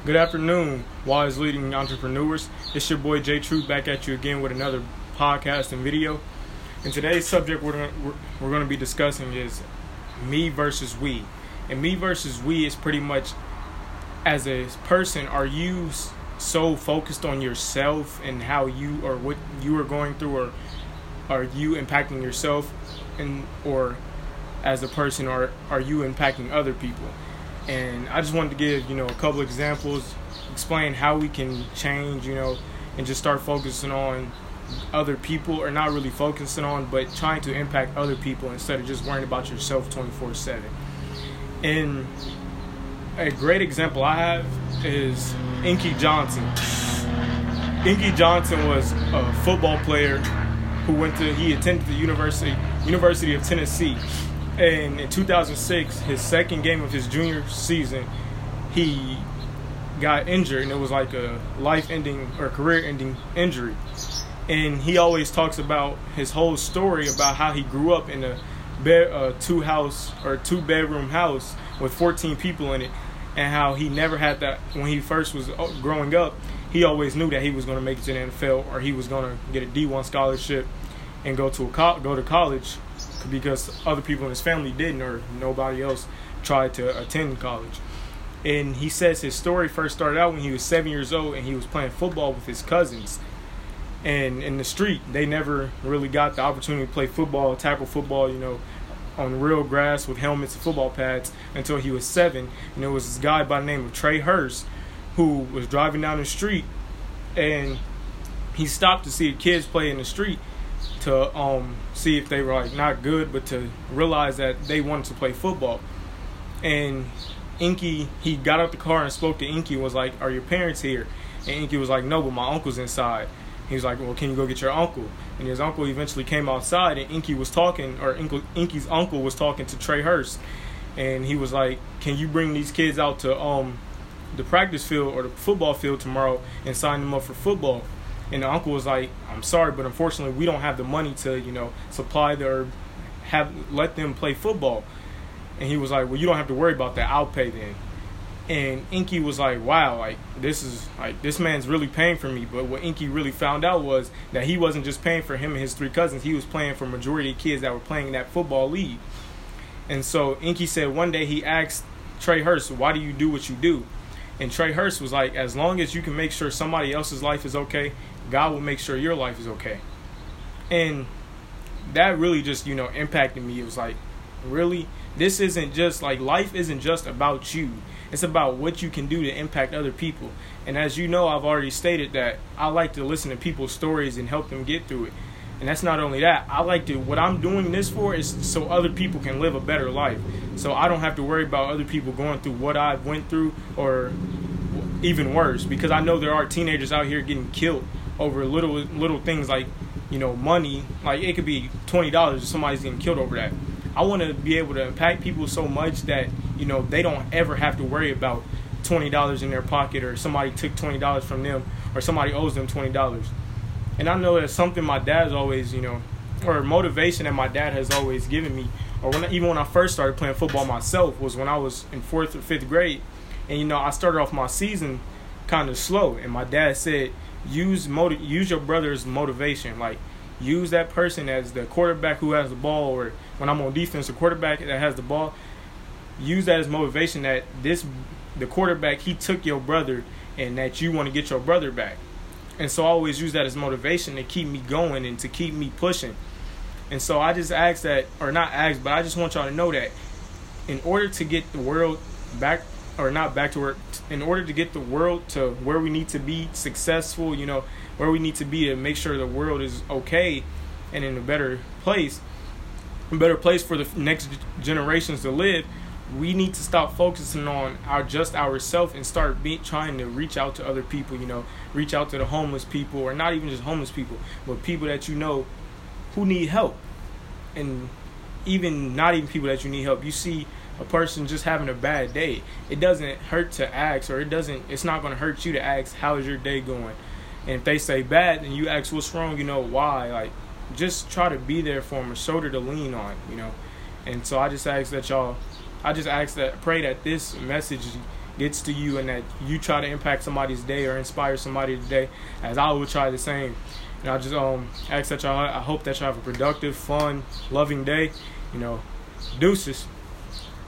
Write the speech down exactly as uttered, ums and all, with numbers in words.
Good afternoon, wise leading entrepreneurs. It's your boy Jay Truth back at you again with another podcast and video. And today's subject we're gonna, we're, we're going to be discussing is me versus we. And me versus we is pretty much, as a person, are you so focused on yourself and how you or what you are going through, or are you impacting yourself, and or as a person, are are you impacting other people? And I just wanted to give, you know, a couple examples, explain how we can change, you know, and just start focusing on other people, or not really focusing on, but trying to impact other people instead of just worrying about yourself twenty-four seven. And a great example I have is Inky Johnson. Inky Johnson was a football player who went to, he attended the University University of Tennessee. And in two thousand six, his second game of his junior season, he got injured, and it was like a life-ending or career-ending injury. And he always talks about his whole story about how he grew up in a bed, uh, two-house or two-bedroom house with fourteen people in it, and how he never had that when he first was growing up. He always knew that he was going to make it to the N F L, or he was going to get a D one scholarship and go to a co- go to college, because other people in his family didn't, or nobody else tried to attend college. And he says his story first started out when he was seven years old, and he was playing football with his cousins. And in the street, they never really got the opportunity to play football, tackle football, you know, on real grass with helmets and football pads until he was seven. And there was this guy by the name of Trey Hurst who was driving down the street, and he stopped to see the kids play in the street, to um see if they were like not good, but to realize that they wanted to play football. And Inky, he got out the car and spoke to Inky and was like, "Are your parents here?" And Inky was like, "No, but my uncle's inside." He was like, "Well, can you go get your uncle?" And his uncle eventually came outside, and Inky was talking, or Inky, Inky's uncle was talking to Trey Hurst, and he was like, "Can you bring these kids out to um the practice field or the football field tomorrow and sign them up for football?" And the uncle was like, "I'm sorry, but unfortunately we don't have the money to, you know, supply their, have, let them play football." And he was like, "Well, you don't have to worry about that. I'll pay then." And Inky was like, "Wow, like this is, like this man's really paying for me." But what Inky really found out was that he wasn't just paying for him and his three cousins. He was paying for majority of kids that were playing in that football league. And so Inky said one day he asked Trey Hurst, "Why do you do what you do?" And Trey Hurst was like, "As long as you can make sure somebody else's life is okay, God will make sure your life is okay." And that really just, you know, impacted me. It was like, really, this isn't just like, life isn't just about you. It's about what you can do to impact other people. And as you know, I've already stated that I like to listen to people's stories and help them get through it. And that's not only that, I like to, what I'm doing this for is so other people can live a better life. So I don't have to worry about other people going through what I went through, or even worse, because I know there are teenagers out here getting killed over little little things like, you know, money. Like it could be twenty dollars if somebody's getting killed over that. I want to be able to impact people so much that, you know, they don't ever have to worry about twenty dollars in their pocket, or somebody took twenty dollars from them, or somebody owes them twenty dollars. And I know that's something my dad's always, you know, or motivation that my dad has always given me, or when even when I first started playing football myself, was when I was in fourth or fifth grade. And, you know, I started off my season kind of slow, and my dad said, use motiv- use your brother's motivation. Like, use that person as the quarterback who has the ball, or when I'm on defense, the quarterback that has the ball, use that as motivation that this, the quarterback, he took your brother, and that you want to get your brother back. And so I always use that as motivation to keep me going and to keep me pushing. And so I just ask that, or not ask, but I just want y'all to know that in order to get the world back, or not back to where, in order to get the world to where we need to be successful, you know, where we need to be to make sure the world is okay and in a better place, a better place for the next generations to live, we need to stop focusing on our just ourselves and start be, trying to reach out to other people, you know, reach out to the homeless people, or not even just homeless people, but people that you know who need help. And even not even people that you need help. You see a person just having a bad day, it doesn't hurt to ask, or it doesn't, it's not going to hurt you to ask, "How is your day going?" And if they say bad, then you ask, "What's wrong?" You know, why? Like, just try to be there for them, a shoulder to lean on, you know. And so I just ask that y'all I just ask that, pray that this message gets to you and that you try to impact somebody's day or inspire somebody today, as I will try the same. And I just um ask that y'all, I hope that y'all have a productive, fun, loving day. You know, deuces.